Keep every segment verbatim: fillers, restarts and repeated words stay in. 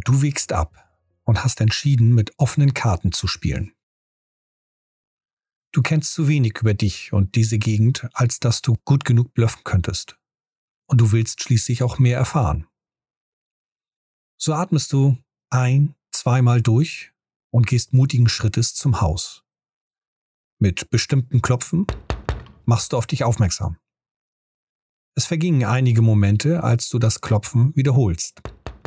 Du wägst ab und hast entschieden, mit offenen Karten zu spielen. Du kennst zu wenig über dich und diese Gegend, als dass du gut genug bluffen könntest. Und du willst schließlich auch mehr erfahren. So atmest du ein-, zweimal durch und gehst mutigen Schrittes zum Haus. Mit bestimmten Klopfen machst du auf dich aufmerksam. Es vergingen einige Momente, als du das Klopfen wiederholst.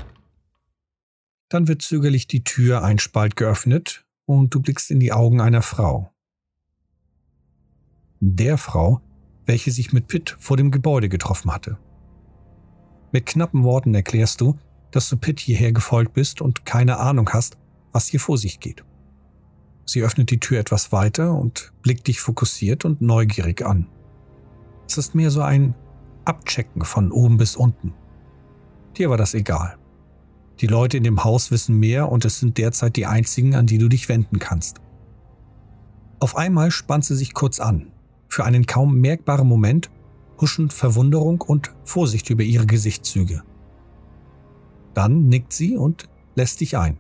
Dann wird zögerlich die Tür ein Spalt geöffnet und du blickst in die Augen einer Frau. Der Frau, welche sich mit Pitt vor dem Gebäude getroffen hatte. Mit knappen Worten erklärst du, dass du Pitt hierher gefolgt bist und keine Ahnung hast, was hier vor sich geht. Sie öffnet die Tür etwas weiter und blickt dich fokussiert und neugierig an. Es ist mehr so ein Abchecken von oben bis unten. Dir war das egal. Die Leute in dem Haus wissen mehr und es sind derzeit die einzigen, an die du dich wenden kannst. Auf einmal spannt sie sich kurz an. Für einen kaum merkbaren Moment huschen Verwunderung und Vorsicht über ihre Gesichtszüge. Dann nickt sie und lässt dich ein.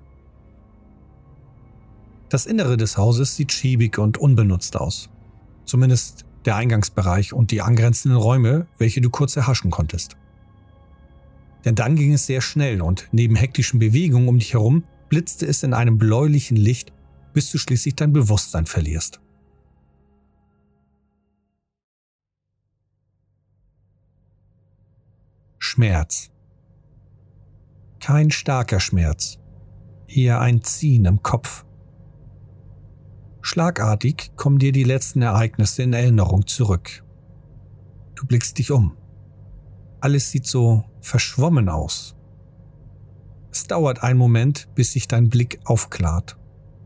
Das Innere des Hauses sieht schäbig und unbenutzt aus. Zumindest der Eingangsbereich und die angrenzenden Räume, welche du kurz erhaschen konntest. Denn dann ging es sehr schnell und neben hektischen Bewegungen um dich herum blitzte es in einem bläulichen Licht, bis du schließlich dein Bewusstsein verlierst. Schmerz. Kein starker Schmerz, eher ein Ziehen im Kopf. Schlagartig kommen dir die letzten Ereignisse in Erinnerung zurück. Du blickst dich um. Alles sieht so verschwommen aus. Es dauert einen Moment, bis sich dein Blick aufklart.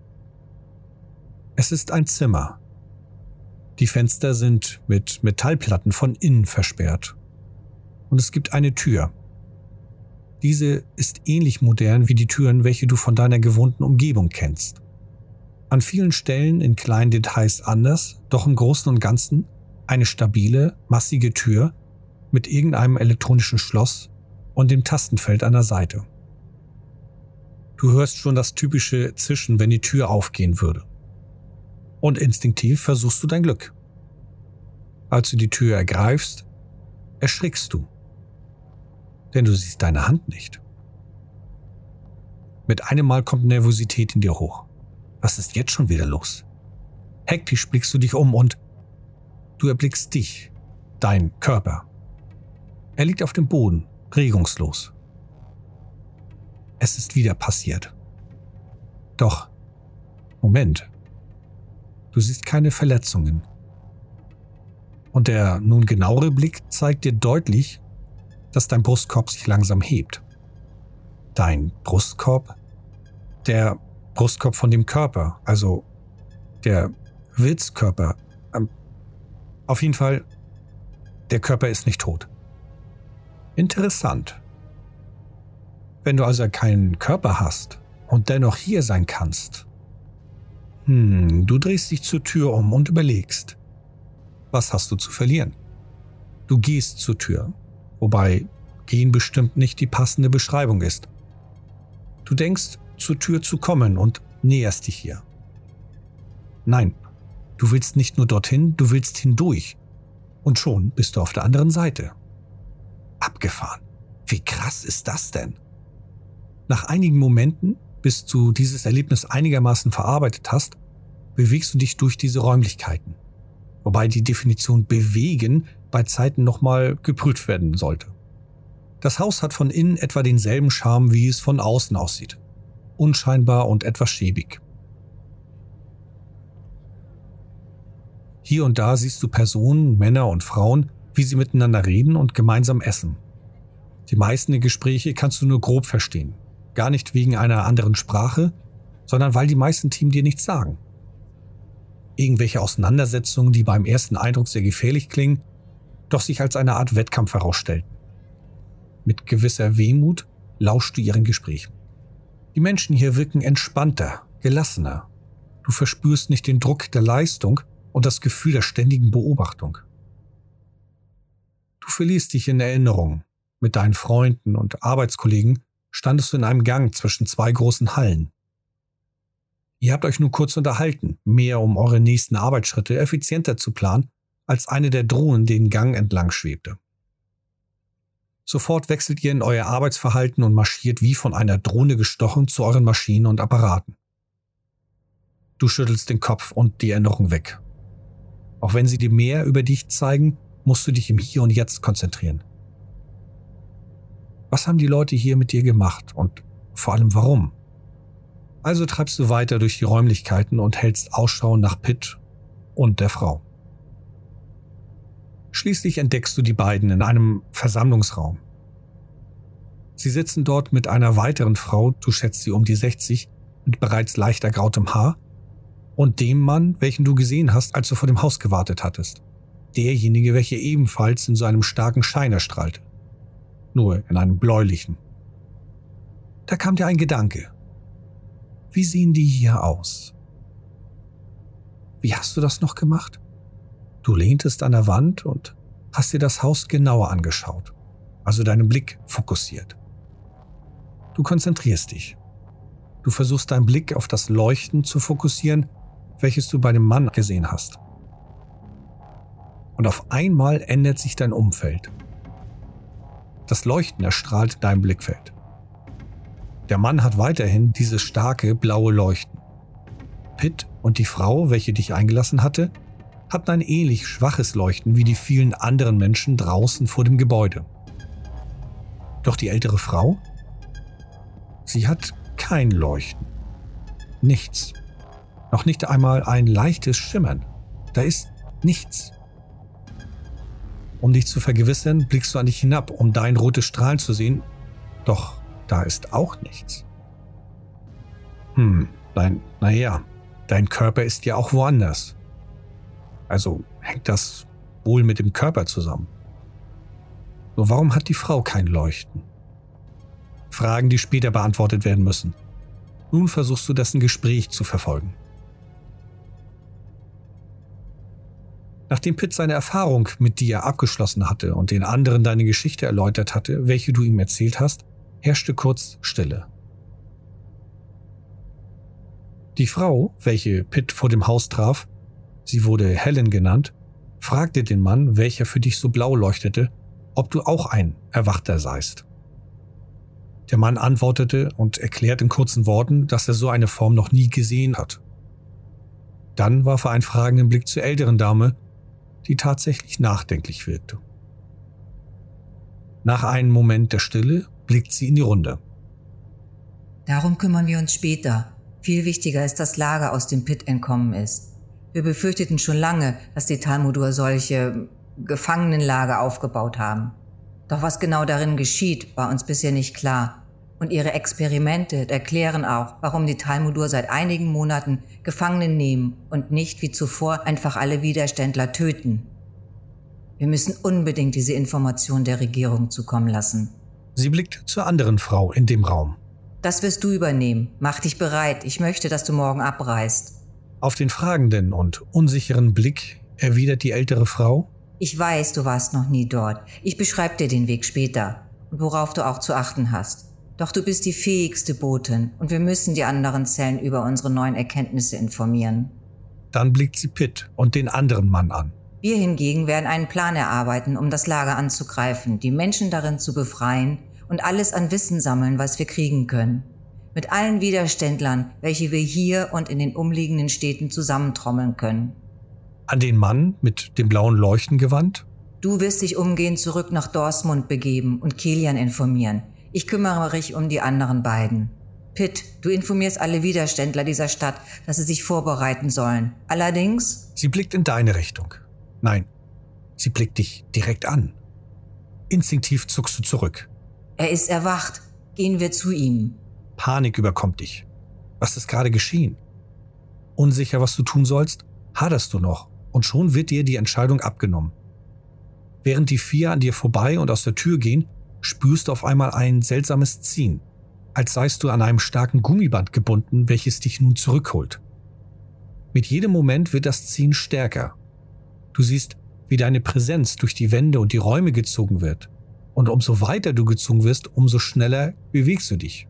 Es ist ein Zimmer. Die Fenster sind mit Metallplatten von innen versperrt. Und es gibt eine Tür. Diese ist ähnlich modern wie die Türen, welche du von deiner gewohnten Umgebung kennst. An vielen Stellen in kleinen Details anders, doch im Großen und Ganzen eine stabile, massige Tür mit irgendeinem elektronischen Schloss und dem Tastenfeld an der Seite. Du hörst schon das typische Zischen, wenn die Tür aufgehen würde. Und instinktiv versuchst du dein Glück. Als du die Tür ergreifst, erschrickst du. Denn du siehst deine Hand nicht. Mit einem Mal kommt Nervosität in dir hoch. Was ist jetzt schon wieder los? Hektisch blickst du dich um und du erblickst dich, dein Körper. Er liegt auf dem Boden, regungslos. Es ist wieder passiert. Doch, Moment. Du siehst keine Verletzungen. Und der nun genauere Blick zeigt dir deutlich, dass dein Brustkorb sich langsam hebt. Dein Brustkorb? Der Brustkorb von dem Körper, also der Wilskörper. Ähm, auf jeden Fall, der Körper ist nicht tot. Interessant. Wenn du also keinen Körper hast und dennoch hier sein kannst, hm, du drehst dich zur Tür um und überlegst, was hast du zu verlieren? Du gehst zur Tür, wobei gehen bestimmt nicht die passende Beschreibung ist. Du denkst, zur Tür zu kommen und näherst dich hier. Nein, du willst nicht nur dorthin, du willst hindurch. Und schon bist du auf der anderen Seite. Abgefahren. Wie krass ist das denn? Nach einigen Momenten, bis du dieses Erlebnis einigermaßen verarbeitet hast, bewegst du dich durch diese Räumlichkeiten. Wobei die Definition bewegen bei Zeiten nochmal geprüft werden sollte. Das Haus hat von innen etwa denselben Charme, wie es von außen aussieht. Unscheinbar und etwas schäbig. Hier und da siehst du Personen, Männer und Frauen, wie sie miteinander reden und gemeinsam essen. Die meisten der Gespräche kannst du nur grob verstehen. Gar nicht wegen einer anderen Sprache, sondern weil die meisten Teams dir nichts sagen. Irgendwelche Auseinandersetzungen, die beim ersten Eindruck sehr gefährlich klingen, doch sich als eine Art Wettkampf herausstellten. Mit gewisser Wehmut lauschst du ihren Gesprächen. Die Menschen hier wirken entspannter, gelassener. Du verspürst nicht den Druck der Leistung und das Gefühl der ständigen Beobachtung. Du verlierst dich in Erinnerungen mit deinen Freunden und Arbeitskollegen standest du in einem Gang zwischen zwei großen Hallen. Ihr habt euch nur kurz unterhalten, mehr um eure nächsten Arbeitsschritte effizienter zu planen, als eine der Drohnen den Gang entlang schwebte. Sofort wechselt ihr in euer Arbeitsverhalten und marschiert wie von einer Drohne gestochen zu euren Maschinen und Apparaten. Du schüttelst den Kopf und die Erinnerung weg. Auch wenn sie dir mehr über dich zeigen, musst du dich im Hier und Jetzt konzentrieren. Was haben die Leute hier mit dir gemacht und vor allem warum? Also treibst du weiter durch die Räumlichkeiten und hältst Ausschau nach Pitt und der Frau. Schließlich entdeckst du die beiden in einem Versammlungsraum. Sie sitzen dort mit einer weiteren Frau, du schätzt sie um die sechzig, mit bereits leicht ergrautem Haar, und dem Mann, welchen du gesehen hast, als du vor dem Haus gewartet hattest. Derjenige, welcher ebenfalls in so einem starken Schein erstrahlte. Nur in einem bläulichen. Da kam dir ein Gedanke. Wie sehen die hier aus? Wie hast du das noch gemacht? Du lehntest an der Wand und hast dir das Haus genauer angeschaut, also deinen Blick fokussiert. Du konzentrierst dich. Du versuchst deinen Blick auf das Leuchten zu fokussieren, welches du bei dem Mann gesehen hast. Und auf einmal ändert sich dein Umfeld. Das Leuchten erstrahlt dein Blickfeld. Der Mann hat weiterhin dieses starke blaue Leuchten. Pitt und die Frau, welche dich eingelassen hatte, hatten ein ähnlich schwaches Leuchten wie die vielen anderen Menschen draußen vor dem Gebäude. Doch die ältere Frau? Sie hat kein Leuchten. Nichts. Noch nicht einmal ein leichtes Schimmern. Da ist nichts. Um dich zu vergewissern, blickst du an dich hinab, um dein rotes Strahlen zu sehen. Doch da ist auch nichts. Hm, dein, naja, dein Körper ist ja auch woanders. Also hängt das wohl mit dem Körper zusammen. Nur warum hat die Frau kein Leuchten? Fragen, die später beantwortet werden müssen. Nun versuchst du dessen Gespräch zu verfolgen. Nachdem Pitt seine Erfahrung mit dir abgeschlossen hatte und den anderen deine Geschichte erläutert hatte, welche du ihm erzählt hast, herrschte kurz Stille. Die Frau, welche Pitt vor dem Haus traf, sie wurde Helen genannt, fragte den Mann, welcher für dich so blau leuchtete, ob du auch ein Erwachter seist. Der Mann antwortete und erklärt in kurzen Worten, dass er so eine Form noch nie gesehen hat. Dann warf er einen fragenden Blick zur älteren Dame, die tatsächlich nachdenklich wirkte. Nach einem Moment der Stille blickt sie in die Runde. Darum kümmern wir uns später. Viel wichtiger ist das Lager, aus dem Pitt entkommen ist. Wir befürchteten schon lange, dass die Talmudur solche Gefangenenlager aufgebaut haben. Doch was genau darin geschieht, war uns bisher nicht klar. Und ihre Experimente erklären auch, warum die Talmudur seit einigen Monaten Gefangenen nehmen und nicht wie zuvor einfach alle Widerständler töten. Wir müssen unbedingt diese Information der Regierung zukommen lassen. Sie blickt zur anderen Frau in dem Raum. Das wirst du übernehmen. Mach dich bereit. Ich möchte, dass du morgen abreist. Auf den fragenden und unsicheren Blick erwidert die ältere Frau: Ich weiß, du warst noch nie dort. Ich beschreibe dir den Weg später und worauf du auch zu achten hast. Doch du bist die fähigste Botin und wir müssen die anderen Zellen über unsere neuen Erkenntnisse informieren. Dann blickt sie Pitt und den anderen Mann an. Wir hingegen werden einen Plan erarbeiten, um das Lager anzugreifen, die Menschen darin zu befreien und alles an Wissen sammeln, was wir kriegen können. Mit allen Widerständlern, welche wir hier und in den umliegenden Städten zusammentrommeln können. An den Mann mit dem blauen Leuchten gewandt? Du wirst dich umgehend zurück nach Dorsmund begeben und Kilian informieren. Ich kümmere mich um die anderen beiden. Pitt, du informierst alle Widerständler dieser Stadt, dass sie sich vorbereiten sollen. Allerdings... Sie blickt in deine Richtung. Nein, sie blickt dich direkt an. Instinktiv zuckst du zurück. Er ist erwacht. Gehen wir zu ihm. Panik überkommt dich. Was ist gerade geschehen? Unsicher, was du tun sollst, haderst du noch und schon wird dir die Entscheidung abgenommen. Während die vier an dir vorbei und aus der Tür gehen, spürst du auf einmal ein seltsames Ziehen, als seist du an einem starken Gummiband gebunden, welches dich nun zurückholt. Mit jedem Moment wird das Ziehen stärker. Du siehst, wie deine Präsenz durch die Wände und die Räume gezogen wird, Und umso weiter du gezogen wirst, umso schneller bewegst du dich.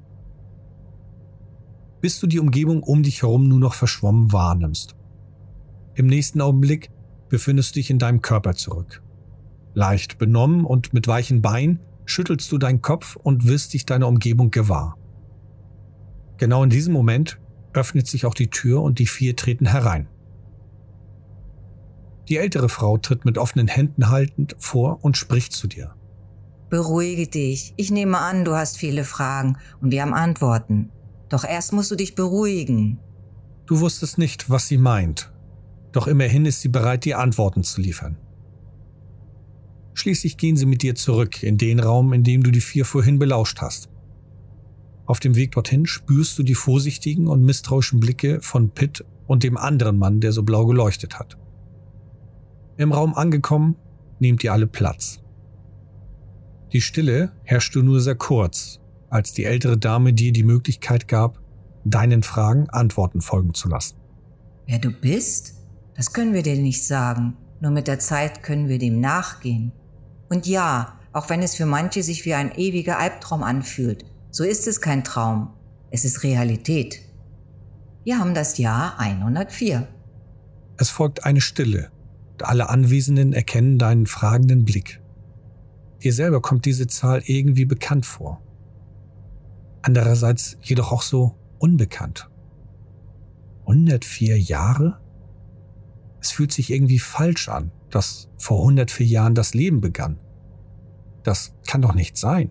Bis du die Umgebung um dich herum nur noch verschwommen wahrnimmst. Im nächsten Augenblick befindest du dich in deinem Körper zurück. Leicht benommen und mit weichen Beinen schüttelst du deinen Kopf und wirst dich deiner Umgebung gewahr. Genau in diesem Moment öffnet sich auch die Tür und die vier treten herein. Die ältere Frau tritt mit offenen Händen haltend vor und spricht zu dir. Beruhige dich. Ich nehme an, du hast viele Fragen und wir haben Antworten. Doch erst musst du dich beruhigen. Du wusstest nicht, was sie meint. Doch immerhin ist sie bereit, dir Antworten zu liefern. Schließlich gehen sie mit dir zurück in den Raum, in dem du die vier vorhin belauscht hast. Auf dem Weg dorthin spürst du die vorsichtigen und misstrauischen Blicke von Pitt und dem anderen Mann, der so blau geleuchtet hat. Im Raum angekommen, nehmt ihr alle Platz. Die Stille herrschte nur sehr kurz, als die ältere Dame dir die Möglichkeit gab, deinen Fragen Antworten folgen zu lassen. Wer du bist? Das können wir dir nicht sagen. Nur mit der Zeit können wir dem nachgehen. Und ja, auch wenn es für manche sich wie ein ewiger Albtraum anfühlt, so ist es kein Traum. Es ist Realität. Wir haben das Jahr hundertvier. Es folgt eine Stille. Alle Anwesenden erkennen deinen fragenden Blick. Dir selber kommt diese Zahl irgendwie bekannt vor. Andererseits jedoch auch so unbekannt. hundertvier Jahre? Es fühlt sich irgendwie falsch an, dass vor hundertvier Jahren das Leben begann. Das kann doch nicht sein.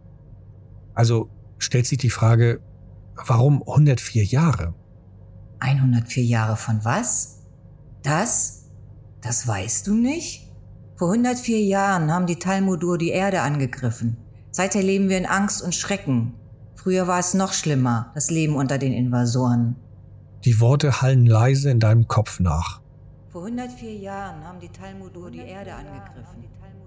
Also stellt sich die Frage, warum hundertvier Jahre? hundertvier Jahre von was? Das? Das weißt du nicht? Vor hundertvier Jahren haben die Talmudur die Erde angegriffen. Seither leben wir in Angst und Schrecken. Früher war es noch schlimmer, das Leben unter den Invasoren. Die Worte hallen leise in deinem Kopf nach. Vor hundertvier Jahren haben die Talmudur die Erde angegriffen.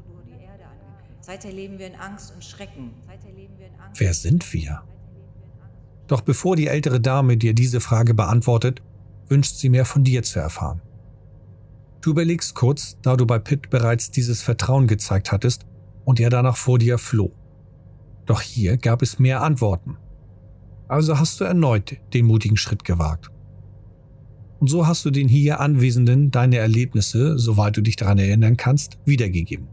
Seither leben wir in Angst und Schrecken. Wer sind wir? Doch bevor die ältere Dame dir diese Frage beantwortet, wünscht sie mehr von dir zu erfahren. Du überlegst kurz, da du bei Pitt bereits dieses Vertrauen gezeigt hattest und er danach vor dir floh. Doch hier gab es mehr Antworten. Also hast du erneut den mutigen Schritt gewagt. Und so hast du den hier Anwesenden deine Erlebnisse, soweit du dich daran erinnern kannst, wiedergegeben.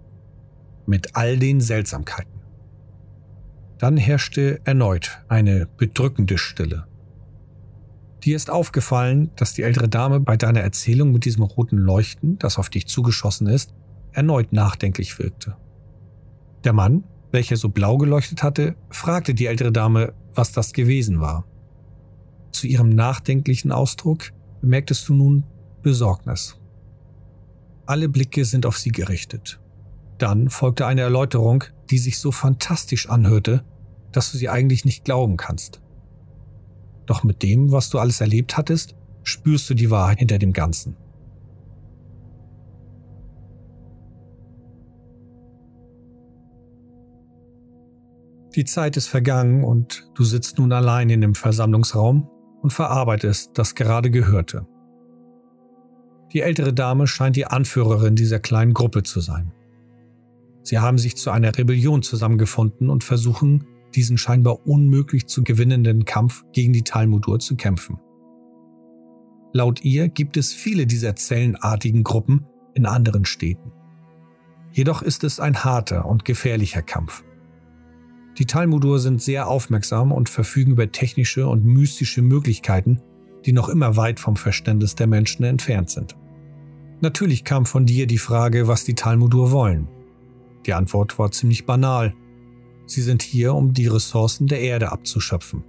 Mit all den Seltsamkeiten. Dann herrschte erneut eine bedrückende Stille. Dir ist aufgefallen, dass die ältere Dame bei deiner Erzählung mit diesem roten Leuchten, das auf dich zugeschossen ist, erneut nachdenklich wirkte. Der Mann, welcher so blau geleuchtet hatte, fragte die ältere Dame, was das gewesen war. Zu ihrem nachdenklichen Ausdruck bemerktest du nun Besorgnis. Alle Blicke sind auf sie gerichtet. Dann folgte eine Erläuterung, die sich so fantastisch anhörte, dass du sie eigentlich nicht glauben kannst. Doch mit dem, was du alles erlebt hattest, spürst du die Wahrheit hinter dem Ganzen. Die Zeit ist vergangen und du sitzt nun allein in dem Versammlungsraum und verarbeitest das gerade Gehörte. Die ältere Dame scheint die Anführerin dieser kleinen Gruppe zu sein. Sie haben sich zu einer Rebellion zusammengefunden und versuchen, diesen scheinbar unmöglich zu gewinnenden Kampf gegen die Talmudur zu kämpfen. Laut ihr gibt es viele dieser zellenartigen Gruppen in anderen Städten. Jedoch ist es ein harter und gefährlicher Kampf. Die Talmudur sind sehr aufmerksam und verfügen über technische und mystische Möglichkeiten, die noch immer weit vom Verständnis der Menschen entfernt sind. Natürlich kam von dir die Frage, was die Talmudur wollen. Die Antwort war ziemlich banal. Sie sind hier, um die Ressourcen der Erde abzuschöpfen.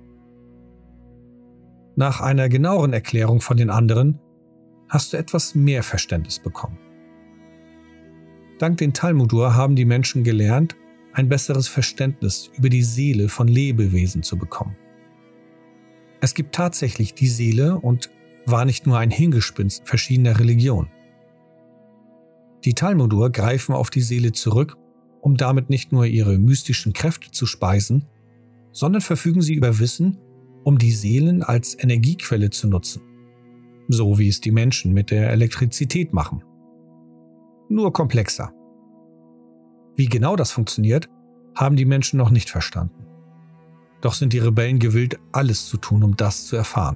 Nach einer genaueren Erklärung von den anderen hast du etwas mehr Verständnis bekommen. Dank den Talmudur haben die Menschen gelernt, ein besseres Verständnis über die Seele von Lebewesen zu bekommen. Es gibt tatsächlich die Seele und war nicht nur ein Hingespinst verschiedener Religionen. Die Talmudur greifen auf die Seele zurück, um damit nicht nur ihre mystischen Kräfte zu speisen, sondern verfügen sie über Wissen, um die Seelen als Energiequelle zu nutzen. So wie es die Menschen mit der Elektrizität machen. Nur komplexer. Wie genau das funktioniert, haben die Menschen noch nicht verstanden. Doch sind die Rebellen gewillt, alles zu tun, um das zu erfahren.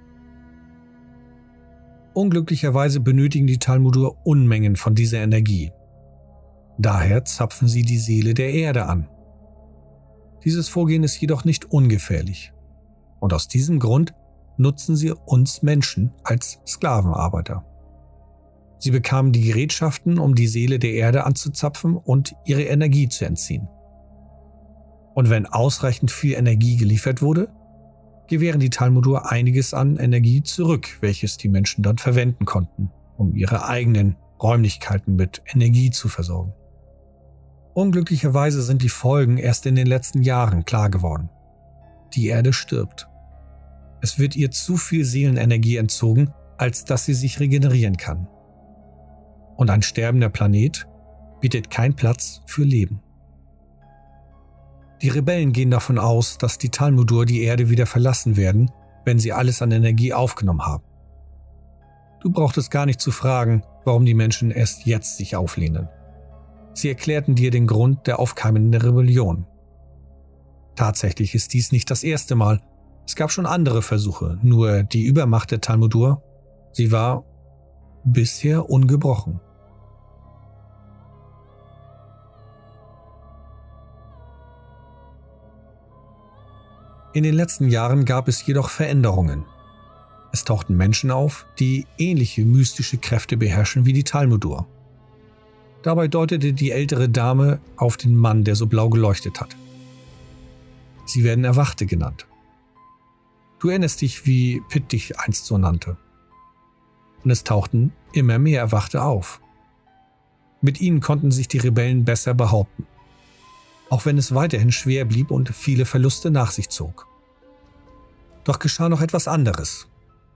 Unglücklicherweise benötigen die Talmudur Unmengen von dieser Energie. Daher zapfen sie die Seele der Erde an. Dieses Vorgehen ist jedoch nicht ungefährlich. Und aus diesem Grund nutzen sie uns Menschen als Sklavenarbeiter. Sie bekamen die Gerätschaften, um die Seele der Erde anzuzapfen und ihre Energie zu entziehen. Und wenn ausreichend viel Energie geliefert wurde, gewähren die Talmudur einiges an Energie zurück, welches die Menschen dann verwenden konnten, um ihre eigenen Räumlichkeiten mit Energie zu versorgen. Unglücklicherweise sind die Folgen erst in den letzten Jahren klar geworden. Die Erde stirbt. Es wird ihr zu viel Seelenenergie entzogen, als dass sie sich regenerieren kann. Und ein sterbender Planet bietet keinen Platz für Leben. Die Rebellen gehen davon aus, dass die Talmudur die Erde wieder verlassen werden, wenn sie alles an Energie aufgenommen haben. Du brauchtest gar nicht zu fragen, warum die Menschen erst jetzt sich auflehnen. Sie erklärten dir den Grund der aufkeimenden Rebellion. Tatsächlich ist dies nicht das erste Mal. Es gab schon andere Versuche, nur die Übermacht der Talmudur, sie war bisher ungebrochen. In den letzten Jahren gab es jedoch Veränderungen. Es tauchten Menschen auf, die ähnliche mystische Kräfte beherrschen wie die Talmudur. Dabei deutete die ältere Dame auf den Mann, der so blau geleuchtet hat. Sie werden Erwachte genannt. Du erinnerst dich, wie Pitt dich einst so nannte. Und es tauchten immer mehr Erwachte auf. Mit ihnen konnten sich die Rebellen besser behaupten, auch wenn es weiterhin schwer blieb und viele Verluste nach sich zog. Doch geschah noch etwas anderes.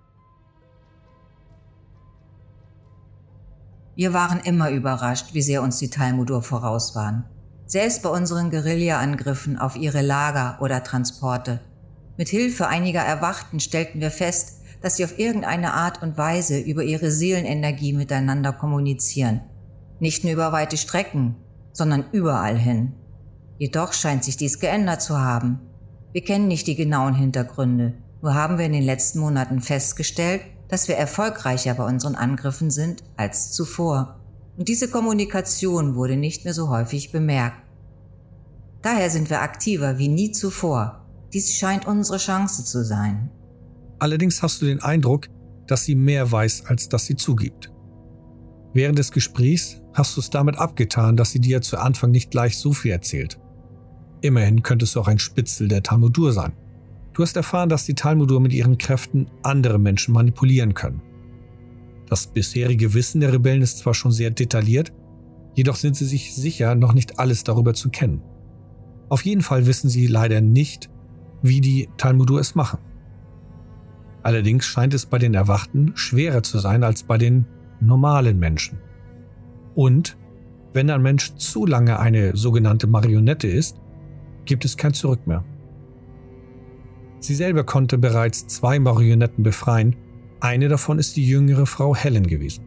Wir waren immer überrascht, wie sehr uns die Talmudur voraus waren. Selbst bei unseren Guerilla-Angriffen auf ihre Lager oder Transporte. Mit Hilfe einiger Erwachten stellten wir fest, dass sie auf irgendeine Art und Weise über ihre Seelenenergie miteinander kommunizieren. Nicht nur über weite Strecken, sondern überall hin. Jedoch scheint sich dies geändert zu haben. Wir kennen nicht die genauen Hintergründe, nur haben wir in den letzten Monaten festgestellt, dass wir erfolgreicher bei unseren Angriffen sind als zuvor. Und diese Kommunikation wurde nicht mehr so häufig bemerkt. Daher sind wir aktiver wie nie zuvor. Dies scheint unsere Chance zu sein. Allerdings hast du den Eindruck, dass sie mehr weiß, als dass sie zugibt. Während des Gesprächs hast du es damit abgetan, dass sie dir zu Anfang nicht gleich so viel erzählt. Immerhin könntest du auch ein Spitzel der Talmudur sein. Du hast erfahren, dass die Talmudur mit ihren Kräften andere Menschen manipulieren können. Das bisherige Wissen der Rebellen ist zwar schon sehr detailliert, jedoch sind sie sich sicher, noch nicht alles darüber zu kennen. Auf jeden Fall wissen sie leider nicht, wie die Talmudur es machen. Allerdings scheint es bei den Erwachten schwerer zu sein als bei den normalen Menschen. Und wenn ein Mensch zu lange eine sogenannte Marionette ist, gibt es kein Zurück mehr. Sie selber konnte bereits zwei Marionetten befreien, eine davon ist die jüngere Frau Helen gewesen.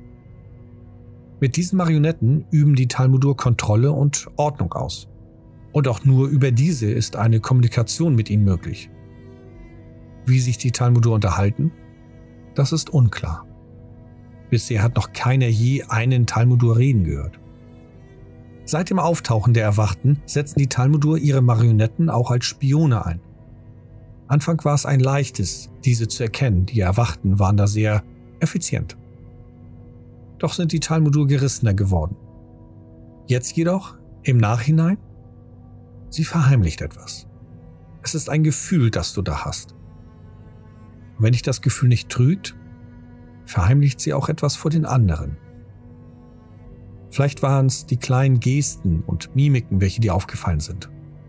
Mit diesen Marionetten üben die Talmudur Kontrolle und Ordnung aus. Und auch nur über diese ist eine Kommunikation mit ihnen möglich. Wie sich die Talmudur unterhalten, das ist unklar. Bisher hat noch keiner je einen Talmudur reden gehört. Seit dem Auftauchen der Erwachten setzen die Talmudur ihre Marionetten auch als Spione ein. Anfang war es ein leichtes, diese zu erkennen, die Erwachten waren da sehr effizient. Doch sind die Talmudur gerissener geworden. Jetzt jedoch, im Nachhinein, sie verheimlicht etwas. Es ist ein Gefühl, das du da hast. Und wenn dich das Gefühl nicht trügt, verheimlicht sie auch etwas vor den anderen. Vielleicht waren es die kleinen Gesten und Mimiken, welche dir aufgefallen sind.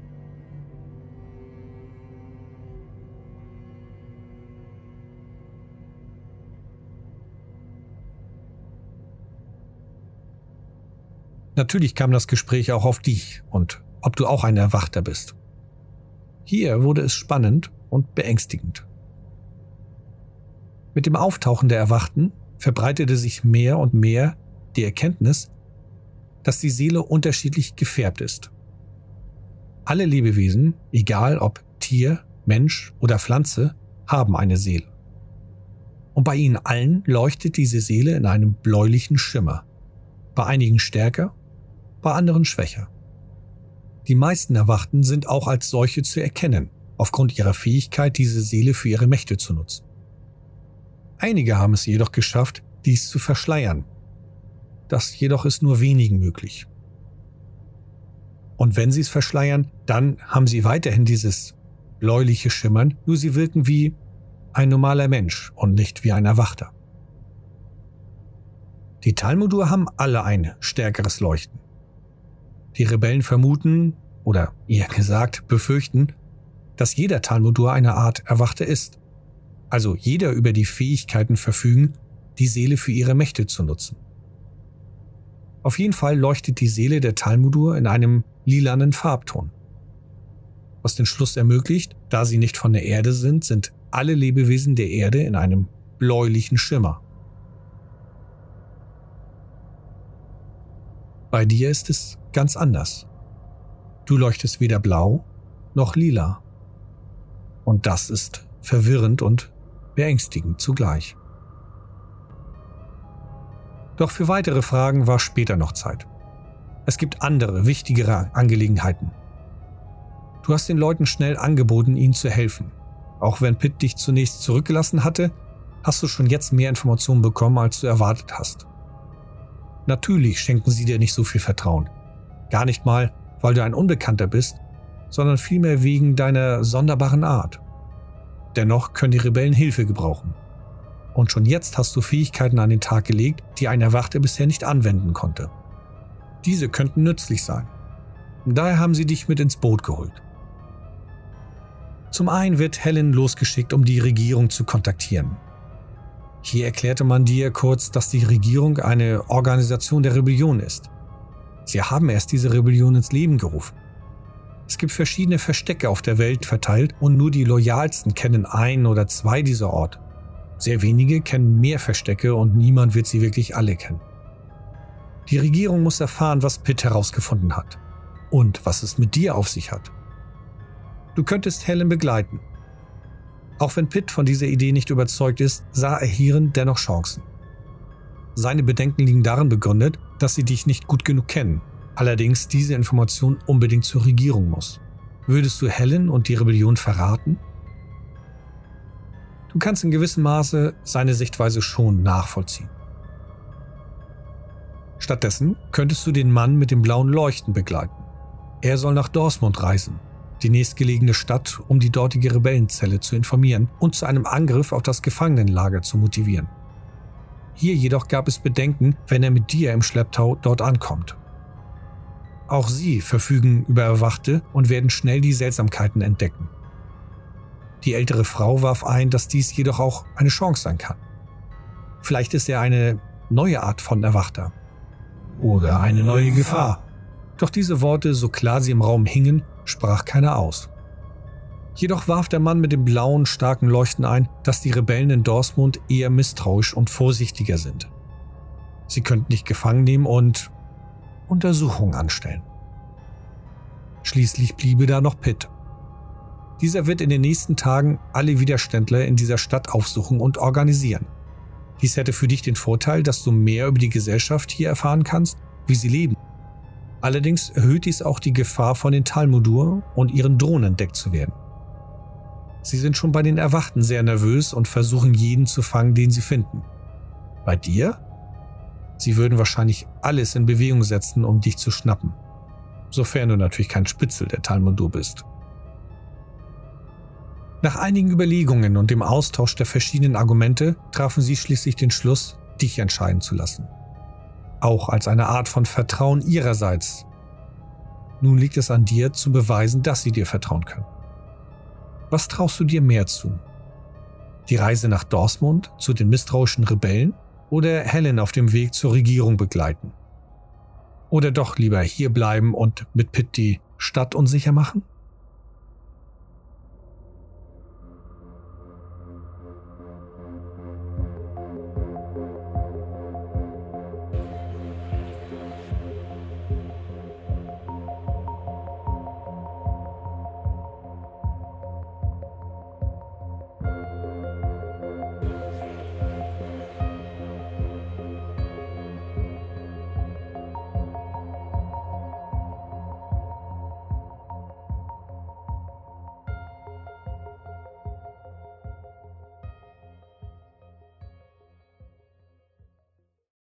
Natürlich kam das Gespräch auch auf dich und ob du auch ein Erwachter bist. Hier wurde es spannend und beängstigend. Mit dem Auftauchen der Erwachten verbreitete sich mehr und mehr die Erkenntnis, dass die Seele unterschiedlich gefärbt ist. Alle Lebewesen, egal ob Tier, Mensch oder Pflanze, haben eine Seele. Und bei ihnen allen leuchtet diese Seele in einem bläulichen Schimmer. Bei einigen stärker, bei anderen schwächer. Die meisten Erwachten sind auch als solche zu erkennen, aufgrund ihrer Fähigkeit, diese Seele für ihre Mächte zu nutzen. Einige haben es jedoch geschafft, dies zu verschleiern. Das jedoch ist nur wenigen möglich. Und wenn sie es verschleiern, dann haben sie weiterhin dieses bläuliche Schimmern, nur sie wirken wie ein normaler Mensch und nicht wie ein Erwachter. Die Talmudur haben alle ein stärkeres Leuchten. Die Rebellen vermuten, oder eher gesagt befürchten, dass jeder Talmudur eine Art Erwachter ist. Also jeder über die Fähigkeiten verfügen, die Seele für ihre Mächte zu nutzen. Auf jeden Fall leuchtet die Seele der Talmudur in einem lilanen Farbton. Was den Schluss ermöglicht, da sie nicht von der Erde sind, sind alle Lebewesen der Erde in einem bläulichen Schimmer. Bei dir ist es ganz anders. Du leuchtest weder blau noch lila. Und das ist verwirrend und beängstigend zugleich. Doch für weitere Fragen war später noch Zeit. Es gibt andere, wichtigere Angelegenheiten. Du hast den Leuten schnell angeboten, ihnen zu helfen. Auch wenn Pitt dich zunächst zurückgelassen hatte, hast du schon jetzt mehr Informationen bekommen, als du erwartet hast. Natürlich schenken sie dir nicht so viel Vertrauen. Gar nicht mal, weil du ein Unbekannter bist, sondern vielmehr wegen deiner sonderbaren Art. Dennoch können die Rebellen Hilfe gebrauchen. Und schon jetzt hast du Fähigkeiten an den Tag gelegt, die ein Erwachter bisher nicht anwenden konnte. Diese könnten nützlich sein. Daher haben sie dich mit ins Boot geholt. Zum einen wird Helen losgeschickt, um die Regierung zu kontaktieren. Hier erklärte man dir kurz, dass die Regierung eine Organisation der Rebellion ist. Sie haben erst diese Rebellion ins Leben gerufen. Es gibt verschiedene Verstecke auf der Welt verteilt und nur die Loyalsten kennen ein oder zwei dieser Orte. Sehr wenige kennen mehr Verstecke und niemand wird sie wirklich alle kennen. Die Regierung muss erfahren, was Pitt herausgefunden hat und was es mit dir auf sich hat. Du könntest Helen begleiten. Auch wenn Pitt von dieser Idee nicht überzeugt ist, sah er hierin dennoch Chancen. Seine Bedenken liegen darin begründet, dass sie dich nicht gut genug kennen, allerdings diese Information unbedingt zur Regierung muss. Würdest du Helen und die Rebellion verraten? Du kannst in gewissem Maße seine Sichtweise schon nachvollziehen. Stattdessen könntest du den Mann mit dem blauen Leuchten begleiten. Er soll nach Dorsmond reisen, die nächstgelegene Stadt, um die dortige Rebellenzelle zu informieren und zu einem Angriff auf das Gefangenenlager zu motivieren. Hier jedoch gab es Bedenken, wenn er mit dir im Schlepptau dort ankommt. Auch sie verfügen über Erwachte und werden schnell die Seltsamkeiten entdecken. Die ältere Frau warf ein, dass dies jedoch auch eine Chance sein kann. Vielleicht ist er eine neue Art von Erwachter. Oder eine neue Gefahr. Doch diese Worte, so klar sie im Raum hingen, sprach keiner aus. Jedoch warf der Mann mit dem blauen, starken Leuchten ein, dass die Rebellen in Dorsmond eher misstrauisch und vorsichtiger sind. Sie könnten dich gefangen nehmen und Untersuchungen anstellen. Schließlich bliebe da noch Pitt. Dieser wird in den nächsten Tagen alle Widerständler in dieser Stadt aufsuchen und organisieren. Dies hätte für dich den Vorteil, dass du mehr über die Gesellschaft hier erfahren kannst, wie sie leben. Allerdings erhöht dies auch die Gefahr, von den Talmudur und ihren Drohnen entdeckt zu werden. Sie sind schon bei den Erwachten sehr nervös und versuchen jeden zu fangen, den sie finden. Bei dir? Sie würden wahrscheinlich alles in Bewegung setzen, um dich zu schnappen. Sofern du natürlich kein Spitzel der Talmudur bist. Nach einigen Überlegungen und dem Austausch der verschiedenen Argumente trafen sie schließlich den Schluss, dich entscheiden zu lassen. Auch als eine Art von Vertrauen ihrerseits. Nun liegt es an dir, zu beweisen, dass sie dir vertrauen können. Was traust du dir mehr zu? Die Reise nach Dorsmond zu den misstrauischen Rebellen oder Helen auf dem Weg zur Regierung begleiten? Oder doch lieber hier bleiben und mit Pitt die Stadt unsicher machen?